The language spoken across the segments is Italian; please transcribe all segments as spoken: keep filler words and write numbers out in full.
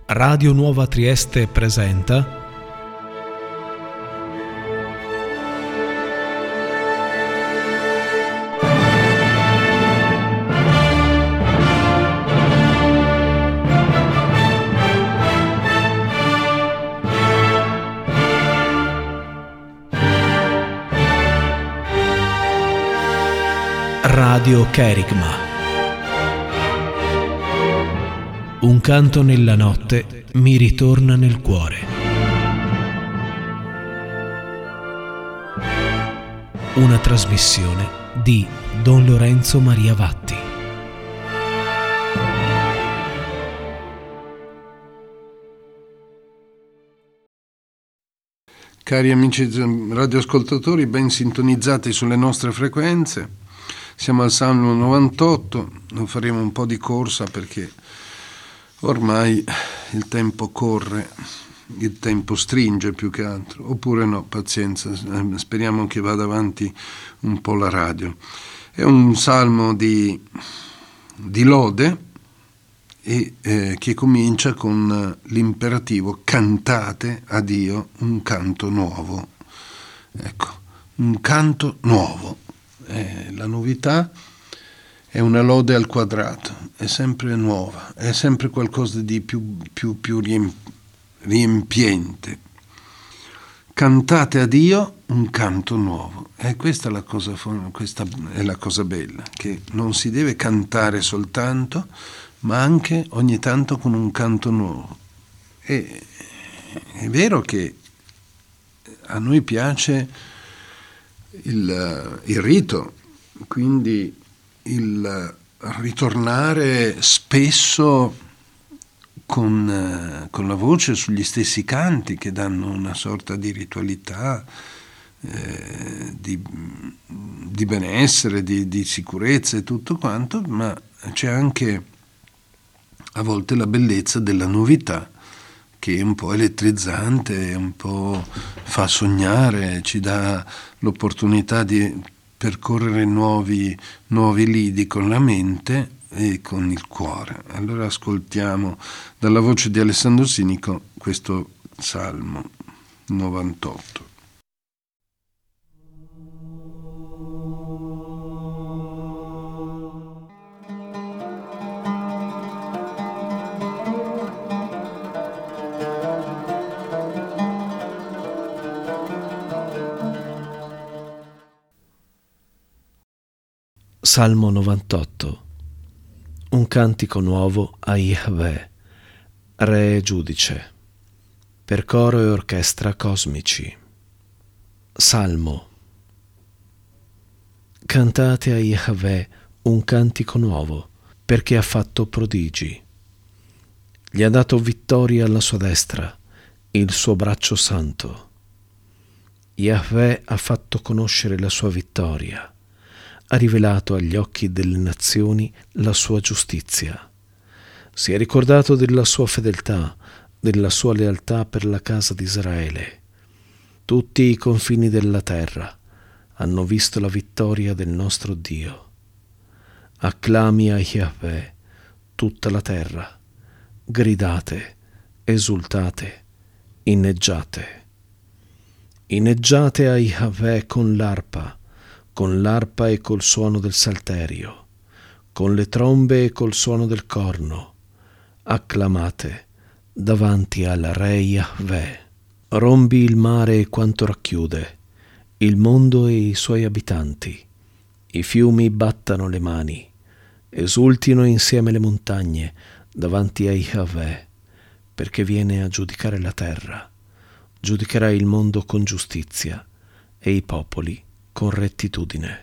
Radio Nuova Trieste presenta Radio Kerigma. Un canto nella notte mi ritorna nel cuore. Una trasmissione di Don Lorenzo Maria Vatti. Cari amici radioascoltatori, ben sintonizzati sulle nostre frequenze, siamo al Salmo novantotto, lo faremo un po' di corsa perché ormai il tempo corre, il tempo stringe più che altro, oppure no, pazienza, speriamo che vada avanti un po' la radio. È un salmo di, di lode e eh, che comincia con l'imperativo: cantate a Dio un canto nuovo. Ecco, un canto nuovo. Eh, la novità è una lode al quadrato, è sempre nuova, è sempre qualcosa di più, più, più riempiente. Cantate a Dio un canto nuovo. E questa è la cosa, questa è la cosa bella, che non si deve cantare soltanto, ma anche ogni tanto con un canto nuovo. E è vero che a noi piace il, il rito, quindi il ritornare spesso con, con la voce sugli stessi canti che danno una sorta di ritualità, eh, di, di benessere, di, di sicurezza e tutto quanto, ma c'è anche a volte la bellezza della novità, che è un po' elettrizzante, un po' fa sognare, ci dà l'opportunità di percorrere nuovi, nuovi lidi con la mente e con il cuore. Allora ascoltiamo dalla voce di Alessandro Sinico questo Salmo novantotto. Salmo novantotto. Un cantico nuovo a Yahweh, Re e Giudice, per coro e orchestra cosmici. Salmo. Cantate a Yahweh un cantico nuovo, perché ha fatto prodigi. Gli ha dato vittoria alla sua destra, il suo braccio santo. Yahweh ha fatto conoscere la sua vittoria. Ha rivelato agli occhi delle nazioni la sua giustizia. Si è ricordato della sua fedeltà, della sua lealtà per la casa di Israele. Tutti i confini della terra hanno visto la vittoria del nostro Dio. Acclami a Yahweh tutta la terra. Gridate, esultate, inneggiate. Inneggiate a Yahweh con l'arpa, con l'arpa e col suono del salterio, con le trombe e col suono del corno. Acclamate davanti al Re Yahweh. Rombi il mare e quanto racchiude, il mondo e i suoi abitanti. I fiumi battano le mani, esultino insieme le montagne davanti a Yahweh, perché viene a giudicare la terra. Giudicherà il mondo con giustizia e i popoli con rettitudine.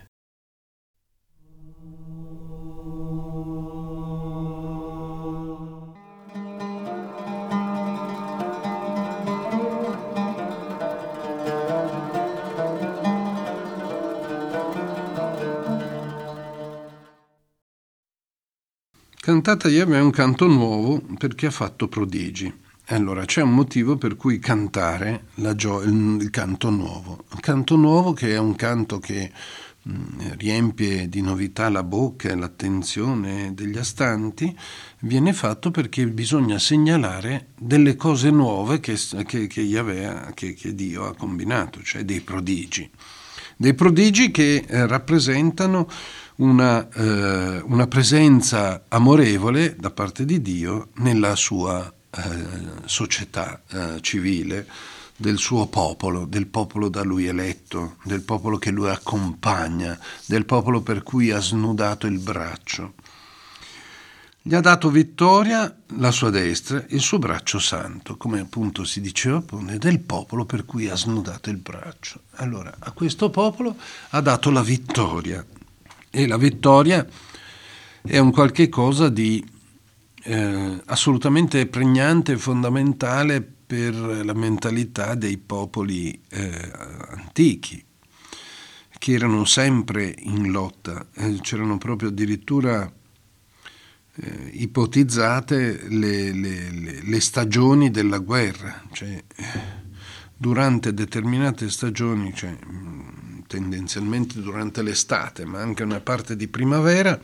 Cantate a Yahweh è un canto nuovo perché ha fatto prodigi. Allora, c'è un motivo per cui cantare la gio- il, il canto nuovo. Il canto nuovo che è un canto che riempie di novità la bocca e l'attenzione degli astanti, viene fatto perché bisogna segnalare delle cose nuove che, che, che, Yahweh, che, che Dio ha combinato, cioè dei prodigi. Dei prodigi che eh, rappresentano una, eh, una presenza amorevole da parte di Dio nella sua eh, società eh, civile, del suo popolo, del popolo da lui eletto, del popolo che lui accompagna, del popolo per cui ha snudato il braccio. Gli ha dato vittoria la sua destra, il suo braccio santo, come appunto si diceva, del popolo per cui ha snudato il braccio. Allora, a questo popolo ha dato la vittoria, e la vittoria è un qualche cosa di eh, assolutamente pregnante e fondamentale per la mentalità dei popoli eh, antichi, che erano sempre in lotta. Eh, c'erano proprio addirittura eh, ipotizzate le, le, le, le stagioni della guerra, cioè durante determinate stagioni, cioè tendenzialmente durante l'estate, ma anche una parte di primavera.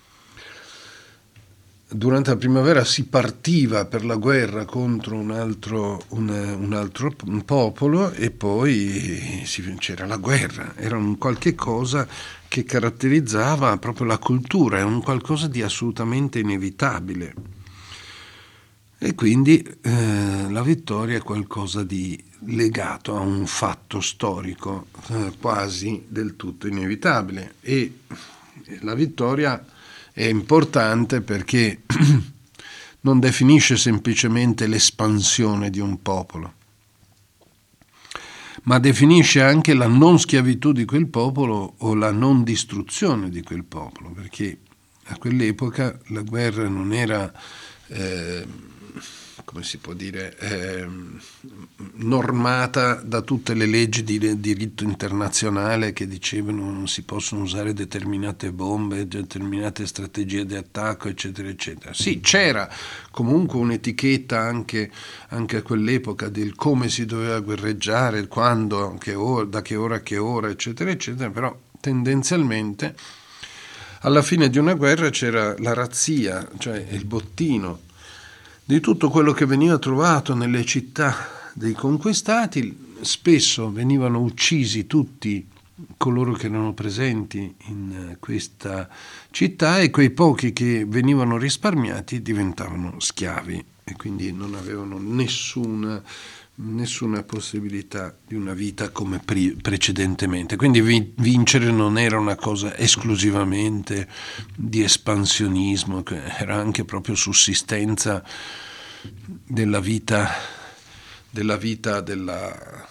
Durante la primavera si partiva per la guerra contro un altro, un, un altro un popolo e poi si, c'era la guerra. Era un qualche cosa che caratterizzava proprio la cultura, è un qualcosa di assolutamente inevitabile. E quindi eh, la vittoria è qualcosa di legato a un fatto storico eh, quasi del tutto inevitabile. E la vittoria è importante perché non definisce semplicemente l'espansione di un popolo, ma definisce anche la non schiavitù di quel popolo o la non distruzione di quel popolo, perché a quell'epoca la guerra non era, eh, come si può dire, eh, normata da tutte le leggi di diritto internazionale che dicevano non si possono usare determinate bombe, determinate strategie di attacco, eccetera, eccetera. Sì, c'era comunque un'etichetta anche, anche a quell'epoca del come si doveva guerreggiare, quando, che ora, da che ora a che ora, eccetera, eccetera, però tendenzialmente alla fine di una guerra c'era la razzia, cioè il bottino di tutto quello che veniva trovato nelle città dei conquistati. Spesso venivano uccisi tutti coloro che erano presenti in questa città e quei pochi che venivano risparmiati diventavano schiavi e quindi non avevano nessuna, nessuna possibilità di una vita come pre- precedentemente. Quindi vi- vincere non era una cosa esclusivamente di espansionismo, era anche proprio sussistenza della vita della vita della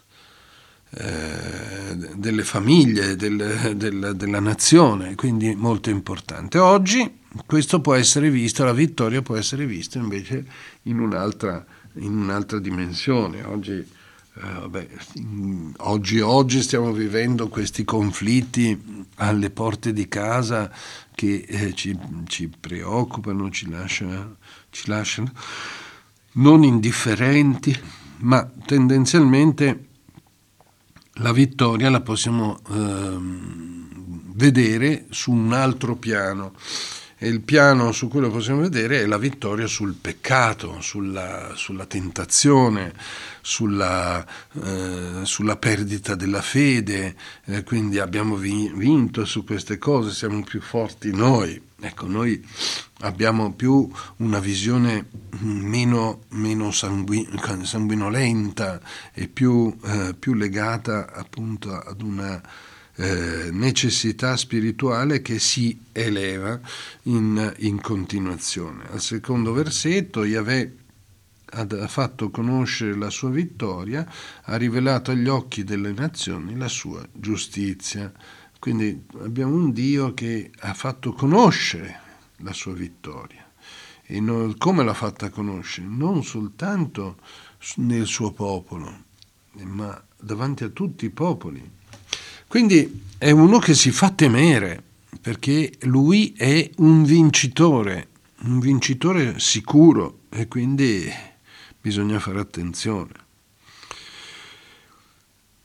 eh, delle famiglie, del, del, della nazione, quindi molto importante. Oggi questo può essere visto, la vittoria può essere vista invece in un'altra, in un'altra dimensione. Oggi, eh, vabbè, oggi, oggi stiamo vivendo questi conflitti alle porte di casa che eh, ci, ci preoccupano, ci lasciano, ci lasciano non indifferenti, ma tendenzialmente la vittoria la possiamo eh, vedere su un altro piano, e il piano su cui lo possiamo vedere è la vittoria sul peccato, sulla, sulla tentazione, sulla, eh, sulla perdita della fede, eh, quindi abbiamo vi- vinto su queste cose, siamo più forti noi. Ecco, noi abbiamo più una visione meno, meno sangu- sanguinolenta e più, eh, più legata appunto ad una eh, necessità spirituale che si eleva in, in continuazione. Al secondo versetto, Yahweh ha fatto conoscere la sua vittoria, ha rivelato agli occhi delle nazioni la sua giustizia. Quindi abbiamo un Dio che ha fatto conoscere la sua vittoria. E non, come l'ha fatta conoscere? Non soltanto nel suo popolo, ma davanti a tutti i popoli. Quindi è uno che si fa temere, perché lui è un vincitore, un vincitore sicuro, e quindi bisogna fare attenzione.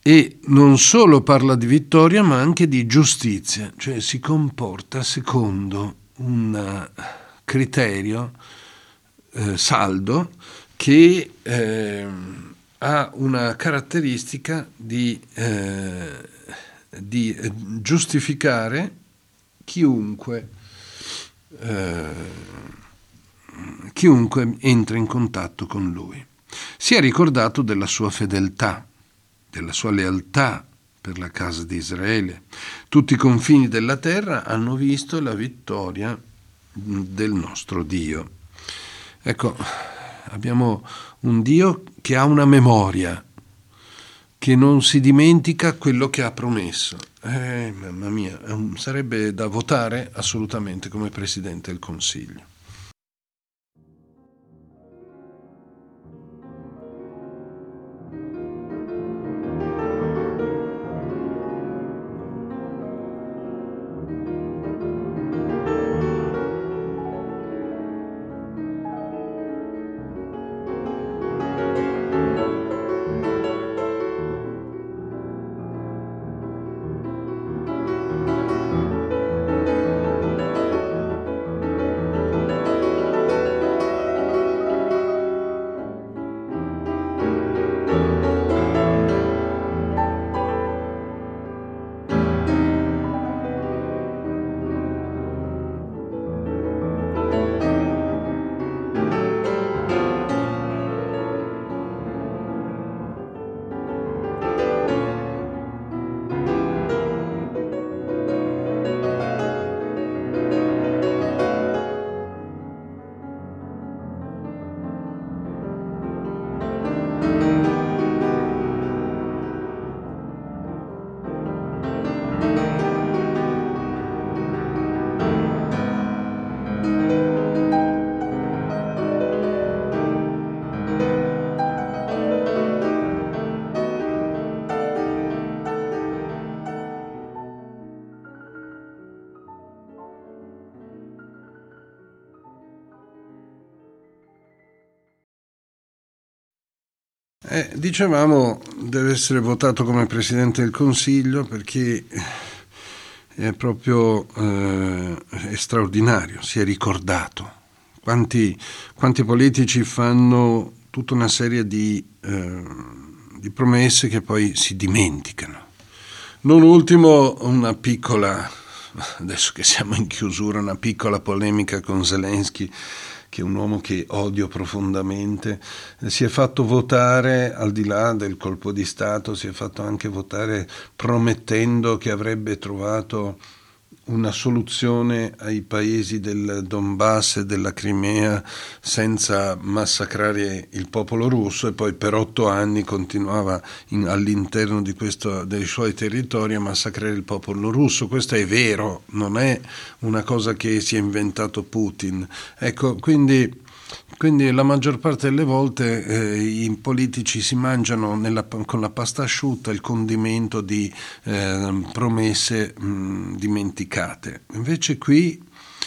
e non solo parla di vittoria ma anche di giustizia, cioè si comporta secondo un criterio eh, saldo che eh, ha una caratteristica di, eh, di giustificare chiunque, eh, chiunque entra in contatto con lui. Si è ricordato della sua fedeltà, della sua lealtà per la casa di Israele. Tutti i confini della terra hanno visto la vittoria del nostro Dio. Ecco, abbiamo un Dio che ha una memoria, che non si dimentica quello che ha promesso. Eh, mamma mia, sarebbe da votare assolutamente come Presidente del Consiglio. Eh, dicevamo, deve essere votato come Presidente del Consiglio perché è proprio eh, è straordinario, si è ricordato. Quanti, quanti politici fanno tutta una serie di, eh, di promesse che poi si dimenticano. Non ultimo una piccola, adesso che siamo in chiusura, una piccola polemica con Zelensky, che è un uomo che odio profondamente, si è fatto votare, al di là del colpo di Stato, si è fatto anche votare promettendo che avrebbe trovato una soluzione ai paesi del Donbass e della Crimea senza massacrare il popolo russo, e poi per otto anni continuava in, all'interno di questo, dei suoi territori a massacrare il popolo russo. Questo è vero, non è una cosa che si è inventato Putin. Ecco, quindi Quindi la maggior parte delle volte eh, i politici si mangiano nella, con la pasta asciutta il condimento di eh, promesse mh, dimenticate. Invece qui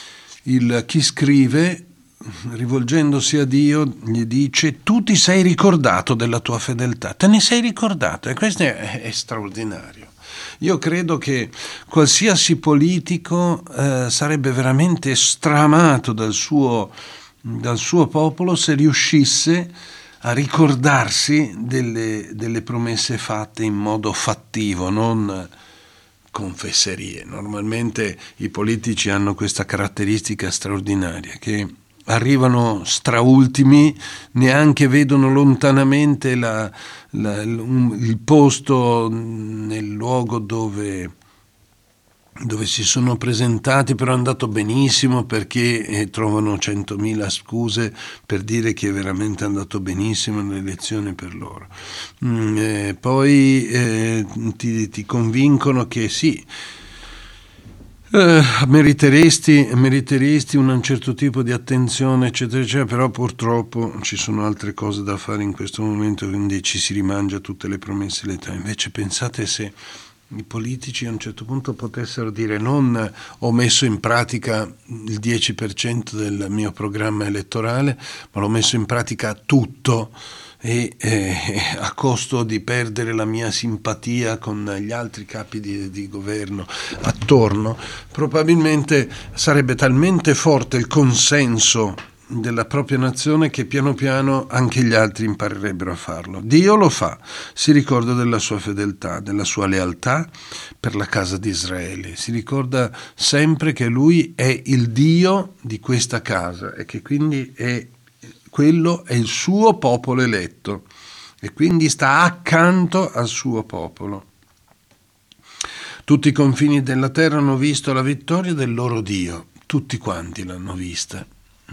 il, chi scrive, rivolgendosi a Dio, gli dice: tu ti sei ricordato della tua fedeltà, te ne sei ricordato, e questo è, è straordinario. Io credo che qualsiasi politico eh, sarebbe veramente stramato dal suo dal suo popolo se riuscisse a ricordarsi delle, delle promesse fatte in modo fattivo, non con fesserie. Normalmente i politici hanno questa caratteristica straordinaria, che arrivano straultimi, neanche vedono lontanamente la, la, il posto nel luogo dove dove si sono presentati, però è andato benissimo, perché eh, trovano centomila scuse per dire che è veramente andato benissimo l'elezione per loro. Mm, eh, poi eh, ti, ti convincono che sì, eh, meriteresti, meriteresti un certo tipo di attenzione, eccetera, eccetera, però purtroppo ci sono altre cose da fare in questo momento, quindi ci si rimangia tutte le promesse l'età. Invece pensate se i politici a un certo punto potessero dire: non ho messo in pratica il dieci per cento del mio programma elettorale, ma l'ho messo in pratica tutto, e eh, a costo di perdere la mia simpatia con gli altri capi di, di governo attorno, probabilmente sarebbe talmente forte il consenso della propria nazione che piano piano anche gli altri imparerebbero a farlo. Dio lo fa, si ricorda della sua fedeltà, della sua lealtà per la casa di Israele, si ricorda sempre che lui è il Dio di questa casa e che quindi è quello è il suo popolo eletto e quindi sta accanto al suo popolo. Tutti i confini della terra hanno visto la vittoria del loro Dio, tutti quanti l'hanno vista.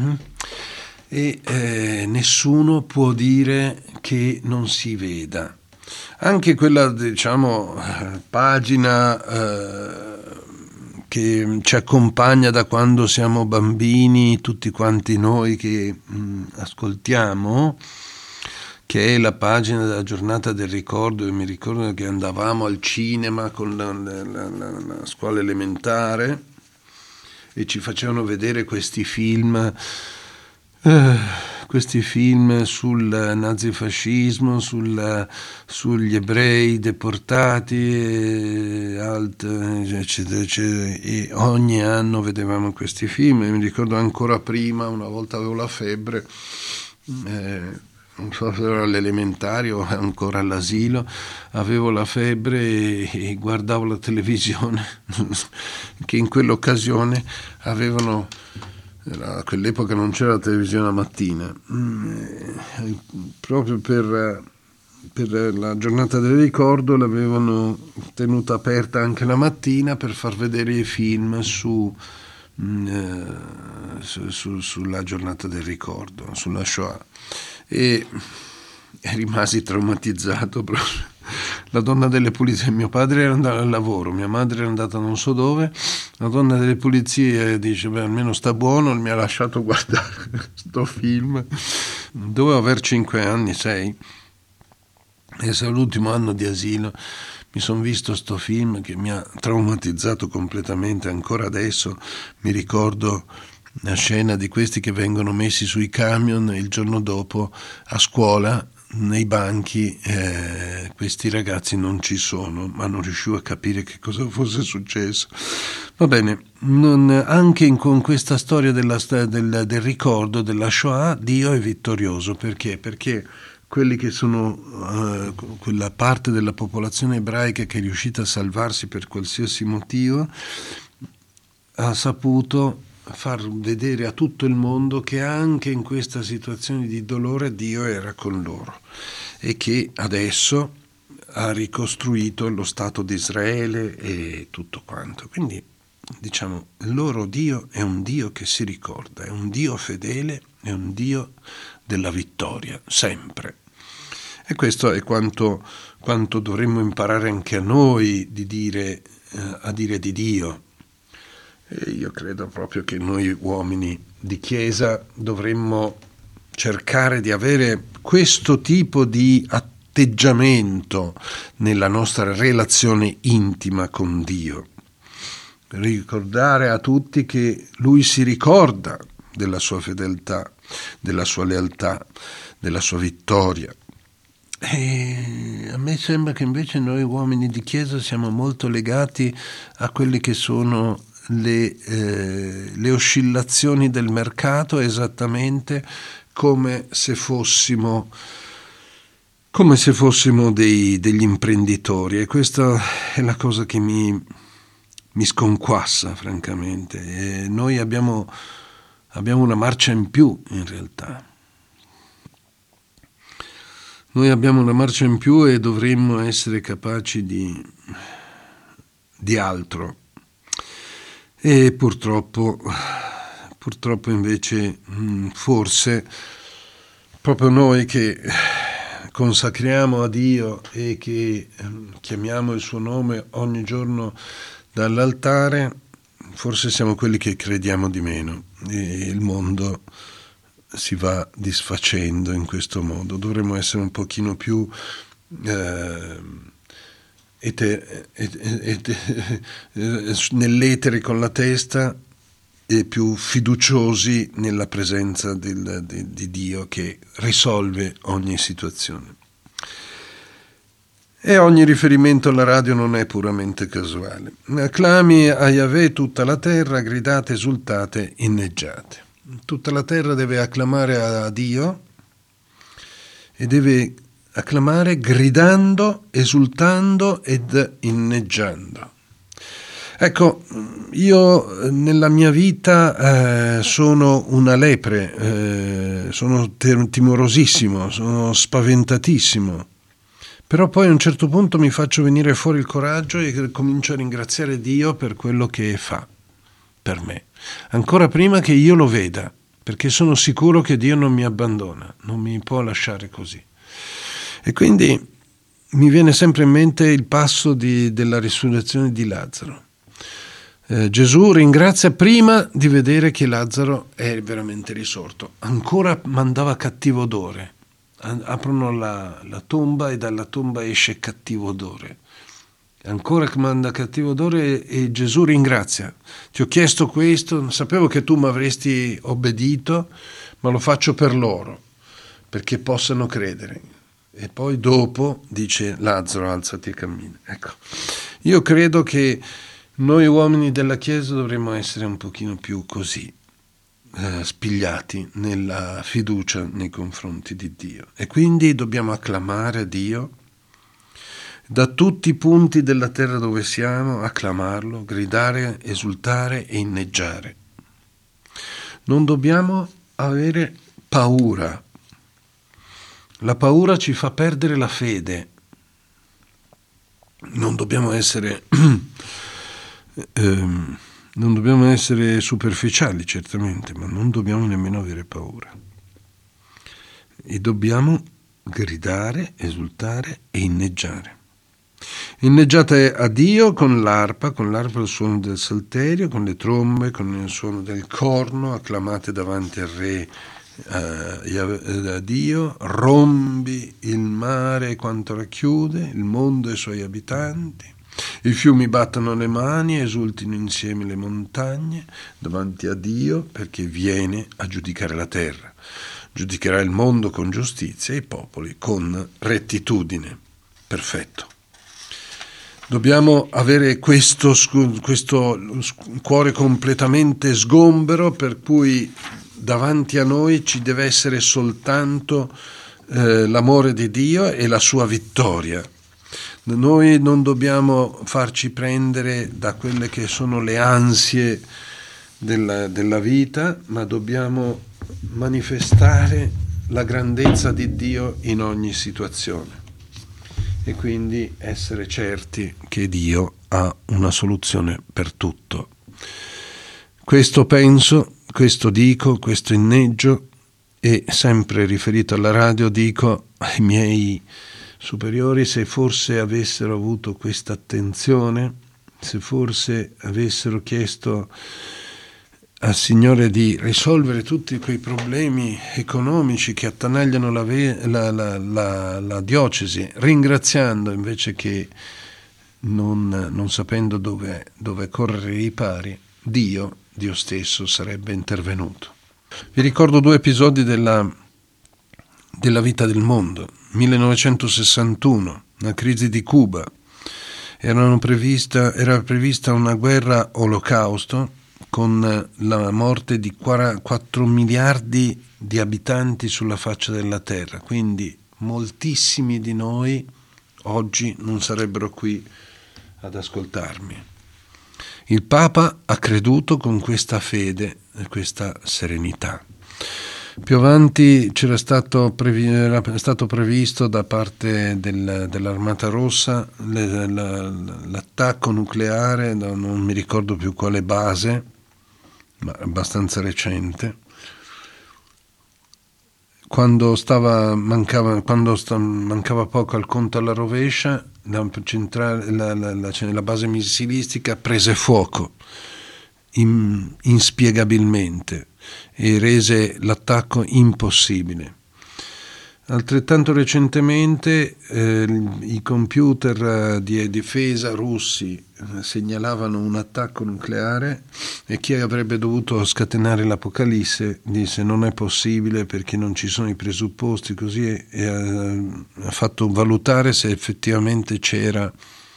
E eh, nessuno può dire che non si veda. Anche quella, diciamo, pagina eh, che ci accompagna da quando siamo bambini, tutti quanti noi che mh, ascoltiamo, che è la pagina della giornata del ricordo. Io mi ricordo che andavamo al cinema con la, la, la, la scuola elementare e ci facevano vedere questi film, eh, questi film sul nazifascismo, sul, sugli ebrei deportati, e alt, eccetera, eccetera. E ogni anno vedevamo questi film. E mi ricordo ancora prima, una volta avevo la febbre, eh, non so se era all'elementare o ancora all'asilo, avevo la febbre e, e guardavo la televisione, che in quell'occasione avevano, a quell'epoca non c'era la televisione la mattina, eh, proprio per, per la giornata del ricordo l'avevano tenuta aperta anche la mattina per far vedere i film su, eh, su, su, sulla giornata del ricordo, sulla Shoah. E rimasi traumatizzato proprio. La donna delle pulizie, mio padre era andato al lavoro, mia madre era andata non so dove, la donna delle pulizie dice: beh, almeno sta buono, mi ha lasciato guardare sto film. Dovevo aver cinque anni, sei, e se l'ultimo anno di asilo mi sono visto sto film che mi ha traumatizzato completamente. Ancora adesso mi ricordo la scena di questi che vengono messi sui camion e il giorno dopo a scuola nei banchi eh, questi ragazzi non ci sono, ma non riuscivo a capire che cosa fosse successo. Va bene, non, anche in, con questa storia della, del, del ricordo della Shoah Dio è vittorioso. Perché? Perché quelli che sono uh, quella parte della popolazione ebraica che è riuscita a salvarsi per qualsiasi motivo ha saputo far vedere a tutto il mondo che anche in questa situazione di dolore Dio era con loro e che adesso ha ricostruito lo Stato di Israele e tutto quanto. Quindi diciamo, il loro Dio è un Dio che si ricorda, è un Dio fedele, è un Dio della vittoria, sempre. E questo è quanto, quanto dovremmo imparare anche a noi di dire, eh, a dire di Dio. E io credo proprio che noi uomini di Chiesa dovremmo cercare di avere questo tipo di atteggiamento nella nostra relazione intima con Dio. Ricordare a tutti che Lui si ricorda della sua fedeltà, della sua lealtà, della sua vittoria. E a me sembra che invece noi uomini di Chiesa siamo molto legati a quelli che sono Le, eh, le oscillazioni del mercato, esattamente come se fossimo come se fossimo dei, degli imprenditori, e questa è la cosa che mi, mi sconquassa francamente. E noi abbiamo, abbiamo una marcia in più in realtà. Noi abbiamo una marcia in più e dovremmo essere capaci di, di altro. E purtroppo, purtroppo invece, forse, proprio noi che consacriamo a Dio e che chiamiamo il suo nome ogni giorno dall'altare, forse siamo quelli che crediamo di meno e il mondo si va disfacendo in questo modo. Dovremmo essere un pochino più... Eh, ete, ete, ete, nell'etere con la testa e più fiduciosi nella presenza del, di, di Dio che risolve ogni situazione. E ogni riferimento alla radio non è puramente casuale. Acclami a Yahweh tutta la terra, gridate, esultate, inneggiate. Tutta la terra deve acclamare a Dio e deve acclamare gridando, esultando ed inneggiando. Ecco, io nella mia vita eh, sono una lepre, eh, sono timorosissimo, sono spaventatissimo. Però poi a un certo punto mi faccio venire fuori il coraggio e comincio a ringraziare Dio per quello che fa per me, ancora prima che io lo veda, perché sono sicuro che Dio non mi abbandona, non mi può lasciare così. E quindi mi viene sempre in mente il passo di, della risurrezione di Lazzaro. Eh, Gesù ringrazia prima di vedere che Lazzaro è veramente risorto, ancora mandava cattivo odore. Aprono la, la tomba e dalla tomba esce cattivo odore. Ancora manda cattivo odore e, e Gesù ringrazia. Ti ho chiesto questo, sapevo che tu mi avresti obbedito, ma lo faccio per loro, perché possano credere. E poi dopo dice Lazzaro, alzati e cammina. Ecco, io credo che noi uomini della Chiesa dovremmo essere un pochino più così. Eh, spigliati nella fiducia nei confronti di Dio e quindi dobbiamo acclamare Dio da tutti i punti della terra dove siamo, acclamarlo, gridare, esultare e inneggiare. Non dobbiamo avere paura. La paura ci fa perdere la fede. Non dobbiamo essere ehm, Non dobbiamo essere superficiali, certamente, ma non dobbiamo nemmeno avere paura. E dobbiamo gridare, esultare e inneggiare. Inneggiate a Dio con l'arpa, con l'arpa il suono del salterio, con le trombe, con il suono del corno, acclamate davanti al Re eh, a Dio, rombi il mare quanto racchiude, il mondo e i suoi abitanti. I fiumi battono le mani, esultino insieme le montagne davanti a Dio perché viene a giudicare la terra. Giudicherà il mondo con giustizia e i popoli con rettitudine. Perfetto. Dobbiamo avere questo, questo cuore completamente sgombero per cui davanti a noi ci deve essere soltanto eh, l'amore di Dio e la sua vittoria. Noi non dobbiamo farci prendere da quelle che sono le ansie della, della vita, ma dobbiamo manifestare la grandezza di Dio in ogni situazione e quindi essere certi che Dio ha una soluzione per tutto. Questo penso, questo dico, questo inneggio e sempre riferito alla radio dico ai miei superiori, se forse avessero avuto questa attenzione, se forse avessero chiesto al Signore di risolvere tutti quei problemi economici che attanagliano la, la, la, la, la diocesi, ringraziando invece che non, non sapendo dove, dove correre i ripari, Dio, Dio stesso sarebbe intervenuto. Vi ricordo due episodi della, della vita del mondo. millenovecentosessantuno, la crisi di Cuba, erano prevista, era prevista una guerra olocausto con la morte di quattro miliardi di abitanti sulla faccia della terra, quindi moltissimi di noi oggi non sarebbero qui ad ascoltarmi. Il Papa ha creduto con questa fede e questa serenità. Più avanti c'era stato, previ- era stato previsto da parte del, dell'Armata Rossa le, la, l'attacco nucleare da non mi ricordo più quale base, ma abbastanza recente, quando, stava, mancava, quando sta, mancava poco al conto alla rovescia, la, centrale, la, la, la, la base missilistica prese fuoco in, inspiegabilmente e rese l'attacco impossibile. Altrettanto recentemente eh, i computer di difesa russi eh, segnalavano un attacco nucleare e chi avrebbe dovuto scatenare l'apocalisse disse non è possibile perché non ci sono i presupposti, così e, e ha, ha fatto valutare se effettivamente c'era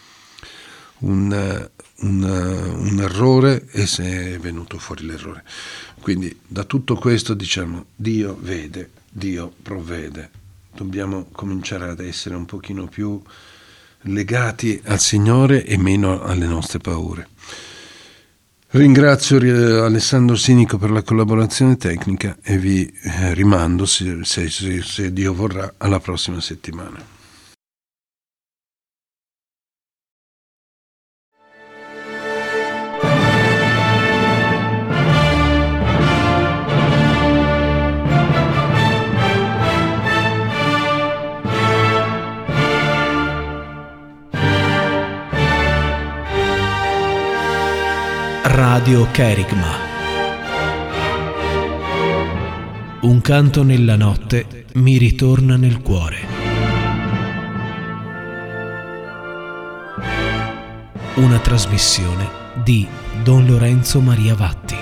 un, un, un errore e se è venuto fuori l'errore. Quindi da tutto questo diciamo Dio vede, Dio provvede. Dobbiamo cominciare ad essere un pochino più legati al Signore e meno alle nostre paure. Ringrazio Alessandro Sinico per la collaborazione tecnica e vi rimando, se, se, se Dio vorrà, alla prossima settimana. Radio Kerigma. Un canto nella notte mi ritorna nel cuore. Una trasmissione di Don Lorenzo Maria Vatti.